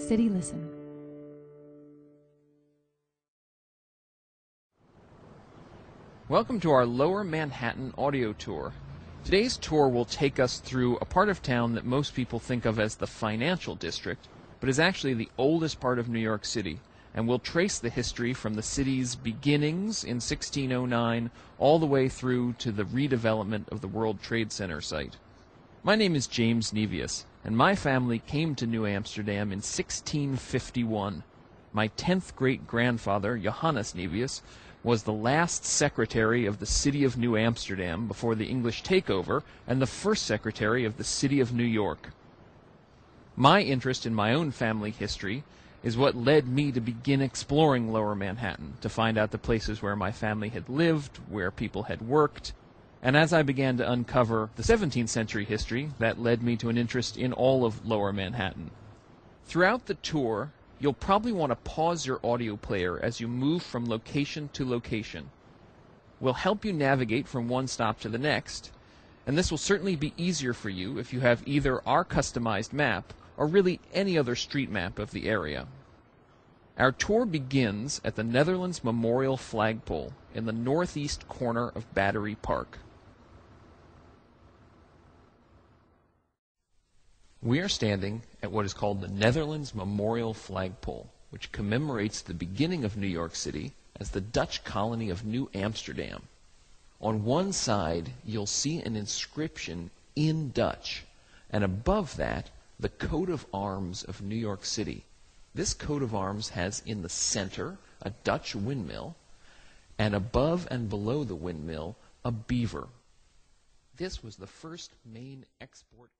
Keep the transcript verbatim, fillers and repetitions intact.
City Listen. Welcome to our Lower Manhattan audio tour. Today's tour will take us through a part of town that most people think of as the financial district, but is actually the oldest part of New York City, and we'll trace the history from the city's beginnings in sixteen oh nine all the way through to the redevelopment of the World Trade Center site. My name is James Nevius, and my family came to New Amsterdam in sixteen fifty-one. My tenth great-grandfather, Johannes Nevius, was the last secretary of the city of New Amsterdam before the English takeover, and the first secretary of the city of New York. My interest in my own family history is what led me to begin exploring Lower Manhattan, to find out the places where my family had lived, where people had worked, and as I began to uncover the seventeenth century history, that led me to an interest in all of Lower Manhattan. Throughout the tour, you'll probably want to pause your audio player as you move from location to location. We'll help you navigate from one stop to the next, and this will certainly be easier for you if you have either our customized map or really any other street map of the area. Our tour begins at the Netherlands Memorial Flagpole in the northeast corner of Battery Park. We are standing at what is called the Netherlands Memorial Flagpole, which commemorates the beginning of New York City as the Dutch colony of New Amsterdam. On one side, you'll see an inscription in Dutch, and above that, the coat of arms of New York City. This coat of arms has in the center a Dutch windmill, and above and below the windmill, a beaver. This was the first main export